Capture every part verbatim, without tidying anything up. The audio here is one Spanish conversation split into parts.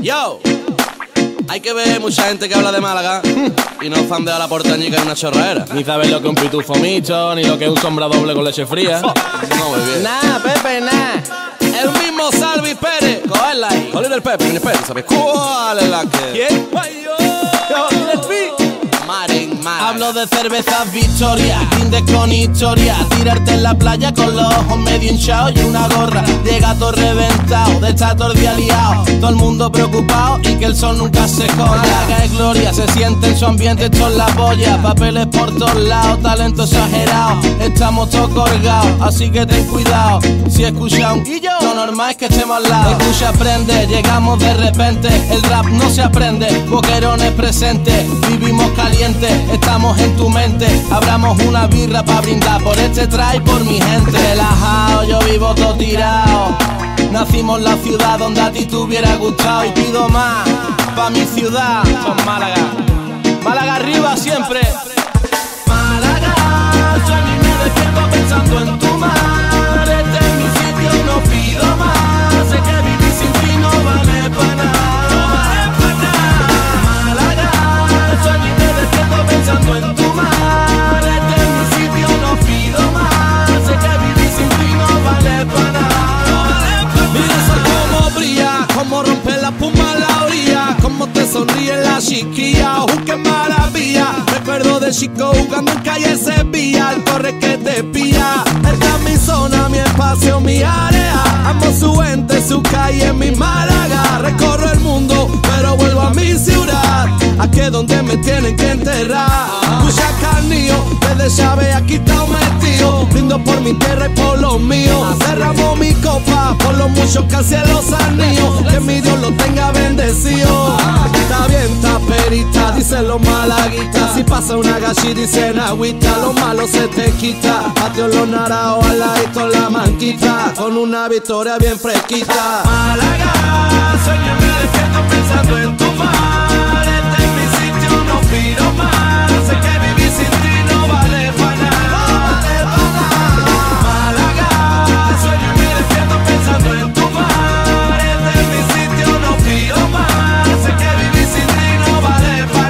Yo, hay que ver mucha gente que habla de Málaga y no fandea a la portañica en una chorraera. Ni sabes lo que es un pitufo micho, ni lo que es un sombra doble con leche fría. No, muy bien. Nah, Pepe, nah. El mismo Salvi Pérez. Cógela ahí. Joder, el Pepe, Pérez, ¿sabes cuál es la que? ¿Quién? ¡Ay, yo! ¡Joder, el pi! Maren, Málaga. Hablo de cervezas Victoria, brindes con historia, tirarte en la playa con los ojos medio hinchados y una gorra de gato reventado, de estar todo el día liado, todo el mundo preocupado y que el sol nunca se esconda. Málaga es gloria, se siente en su ambiente esto es la polla, papeles por todos lados, talento exagerado, estamos todos colgados, así que ten cuidado, si escuchas un guillo, lo normal es que estemos al lado. Escucha, aprende, llegamos de repente, el rap no se aprende, boquerones presentes, vivimos caliente, estamos en tu mente, abramos una birra pa' brindar por este trae por mi gente. Relajado, yo vivo todo tirado, nacimos en la ciudad donde a ti te hubiera gustado y pido más pa' mi ciudad, con Málaga. Málaga arriba siempre. Málaga, sueño y me despierto pensando en tu mar, este es mi sitio, no pido más, sé que vivir sin ti no vale pa' nada. Pensando en tu mar, este es mi sitio, no pido más, sé que vivir sin ti no vale para nada. Mira eso como brilla, como rompe la espuma la orilla, como te sonríe la chiquilla, ¡uh, qué maravilla! Recuerdo de chico jugando en calle Sevilla, el corre que te pilla. Esta es mi zona, mi espacio, mi área, amo su gente, su calle, mi Málaga. Recorro el mundo, pero vuelvo a mi ciudad, aquí es donde me tienen que enterrar. Escucha carnillo, desde llave aquí está metido, brindo por mi tierra y por los míos. Cerramos mi copa por los muchos que al cielo anillos, que mi Dios lo tenga bendecido. Está bien, está perita, dicen los malaguitas, si pasa una gachi dicen agüita, lo malo se te quita. Patio los naraos al ladito la manquita, con una victoria bien fresquita. Málaga, sueño me despierto pensando en tu mar, este es mi sitio, no pido más, sé que vivir sin ti no vale para nada. Málaga, sueño y me despierto pensando en tu mar, este es mi sitio, no pido más, sé que vivir sin ti no vale para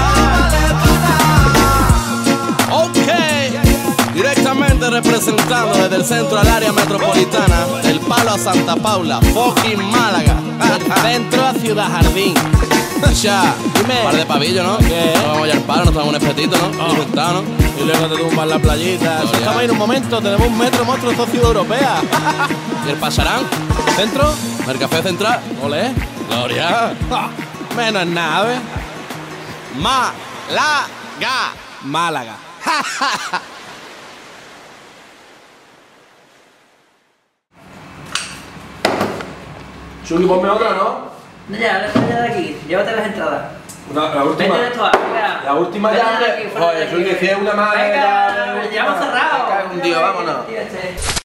nada. Ok, directamente representando desde el centro al área metropolitana, del Palo a Santa Paula, fucking Málaga, Centro a Ciudad Jardín. ya, Dime. par de pavillo, ¿no? ¿Qué? Nos vamos allá al palo, nos tomamos un espetito, ¿no? Oh. Disfrutado, ¿no? Y luego te tumbas la playita. Oh, Eso ya. estamos ahí en un momento, tenemos un metro monstruo de ciudad europea. ¿Y el pasarán? ¿Centro? ¿El café central? Olé. Gloria. Ah, menos nada, ¿ves? Málaga. Málaga. Chucky, ponme otra, ¿no? No, ya, no ya de aquí, llévate las entradas. La, la última. Vete de todas, venga. La última Vete ya, de hombre. aquí, fuera de Joder, aquí. Chucky, si es una más. Venga, ya hemos cerrado. Me cago en Dios, vámonos. Tío, este.